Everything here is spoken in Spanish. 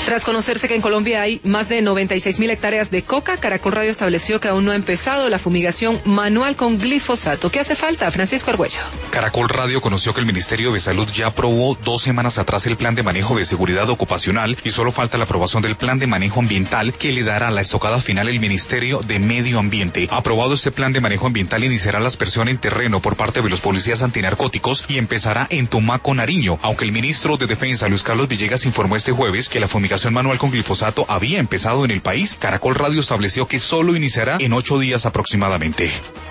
Tras conocerse que en Colombia hay más de 96.000 hectáreas de coca, Caracol Radio estableció que aún no ha empezado la fumigación manual con glifosato. ¿Qué hace falta? Francisco Argüello. Caracol Radio conoció que el Ministerio de Salud ya aprobó 2 semanas atrás el plan de manejo de seguridad ocupacional y solo falta la aprobación del plan de manejo ambiental que le dará la estocada final el Ministerio de Medio Ambiente. Aprobado este plan de manejo ambiental, iniciará la aspersión en terreno por parte de los policías antinarcóticos y empezará en Tumaco, Nariño, aunque el ministro de Defensa, Luis Carlos Villegas, informó este jueves que la fumigación manual con glifosato había empezado en el país. Caracol Radio estableció que solo iniciará en 8 días aproximadamente.